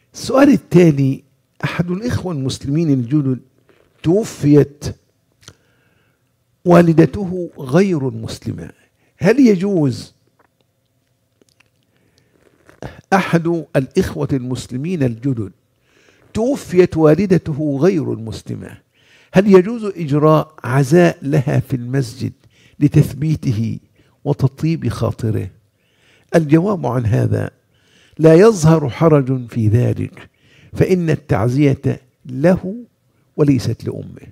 السؤال التالي: أحد الإخوة المسلمين الجدد توفيت والدته غير مسلمة، هل يجوز أحد الإخوة المسلمين الجدد توفيت والدته غير المسلمة، هل يجوز إجراء عزاء لها في المسجد لتثبيته وتطيب خاطره؟ الجواب عن هذا: لا يظهر حرج في ذلك، فإن التعزية له وليست لأمه،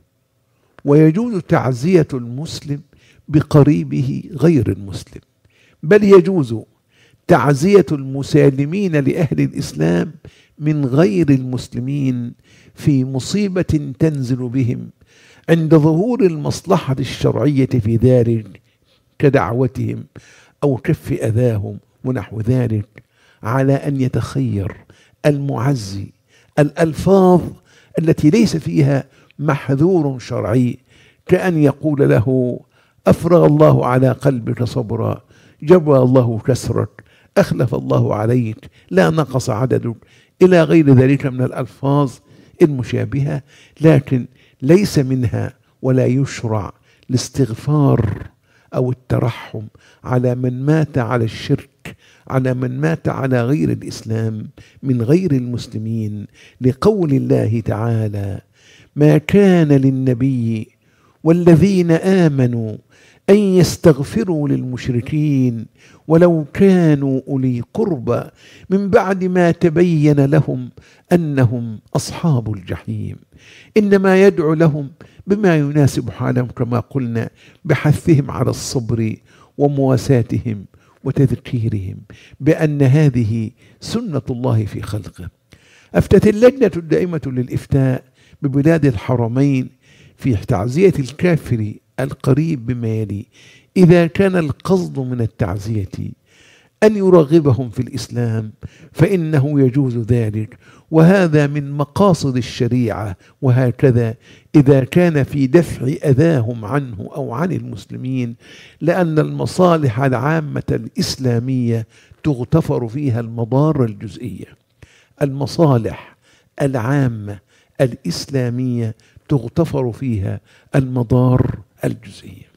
ويجوز تعزية المسلم بقريبه غير المسلم، بل يجوز تعزية المسالمين لأهل الإسلام من غير المسلمين في مصيبة تنزل بهم عند ظهور المصلحة الشرعية في ذلك، كدعوتهم أو كف أذاهم ونحو ذلك، على أن يتخير المعزي الألفاظ التي ليس فيها محذور شرعي، كأن يقول له: أفرغ الله على قلبك صبرا، جبر الله كسرك، أخلف الله عليك، لا نقص عددك، إلى غير ذلك من الألفاظ المشابهة، لكن ليس منها ولا يشرع الاستغفار أو الترحم على من مات على الشرك، على من مات على غير الإسلام من غير المسلمين، لقول الله تعالى: ما كان للنبي والذين آمنوا أن يستغفروا للمشركين ولو كانوا أولي قربى من بعد ما تبين لهم أنهم أصحاب الجحيم، إنما يدعو لهم بما يناسب حالهم، كما قلنا، بحثهم على الصبر ومواساتهم وتذكيرهم بأن هذه سنة الله في خلقه. أفتت اللجنة الدائمة للإفتاء ببلاد الحرمين في تعزية الكافر القريب بما يلي: إذا كان القصد من التعزية أن يرغبهم في الإسلام فإنه يجوز ذلك، وهذا من مقاصد الشريعة، وهكذا إذا كان في دفع أذاهم عنه أو عن المسلمين، لأن المصالح العامة الإسلامية تغتفر فيها المضار الجزئية. المصالح العامة الإسلامية تغتفر فيها المضار الجزئية.